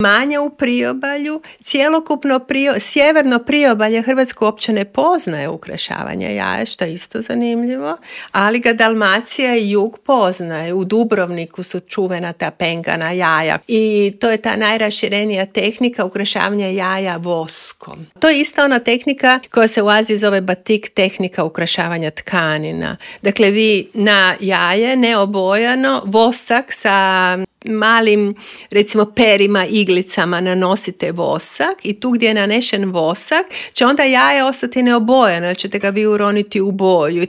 manje u priobalju. Cjelokupno sjeverno priobalje Hrvatsko uopće ne poznaje ukrašavanje jaja, što je isto zanimljivo, ali ga Dalmacija i jug poznaje. U Dubrovniku su čuvena ta pengana jaja i to je ta najraširenija tehnika ukrašavanja jaja voskom. To je isto ona tehnika koja se u Aziji zove batik, tehnika ukrašavanja tkanina. Dakle, vi na jaje neobojano vosak sa malim, recimo, perima, iglicama nanosite vosak i tu gdje je nanešen vosak će onda jaje ostati neobojano, jer ćete ga vi uroniti u boju.